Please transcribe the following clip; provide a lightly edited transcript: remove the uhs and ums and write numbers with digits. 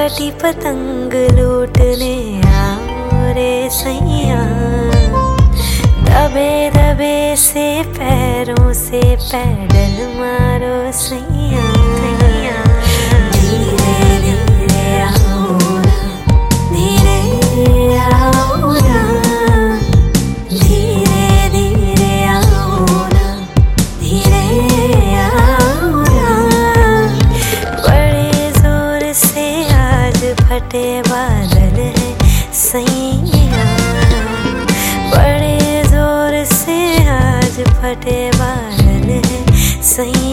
कटी पतंग लूटने आओ रे सैया। दबे दबे से पैरों से पैडल मारो सैया। धीरे धीरे आओ ना, धीरे आओ ना, धीरे धीरे आओ ना, धीरे आओ ना। बड़े जोर से आज फटे बादल है सैया। बड़े जोर से आज फटे बादल है सैया।